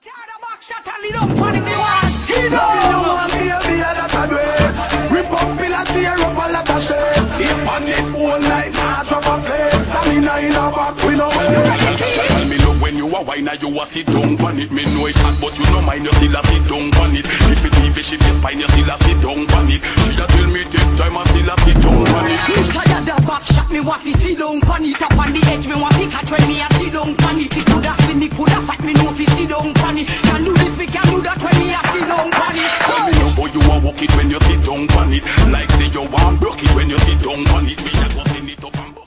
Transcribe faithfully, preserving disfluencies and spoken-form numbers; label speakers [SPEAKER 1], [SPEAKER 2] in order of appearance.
[SPEAKER 1] Tear the back shot and lead up on it, me want.
[SPEAKER 2] He know you want me, me a that a do it. Rip up pillar, tear up a lot of shit. Hip on it all night, now drop a plate. Stamina in a back, we know when you
[SPEAKER 3] tell me look when you a wine and you a sit down on it. Me know it hot, but you know mine, you still a sit down on it. If it leave it, she face spine, you still a sit down on it. She a tell me take time, I still a sit down on it.
[SPEAKER 1] Me tired the back shot, me want to sit down on it. Up on the edge, me want to catch when me a sit down on it. It coulda slim, me coulda fat, me know fi sit down on it. Can do this, we can do that when me a sit down on it.
[SPEAKER 3] Tell me now how you a walk it when you sit down on it. Like say you want broke it when you sit down on it. Me a go send it up and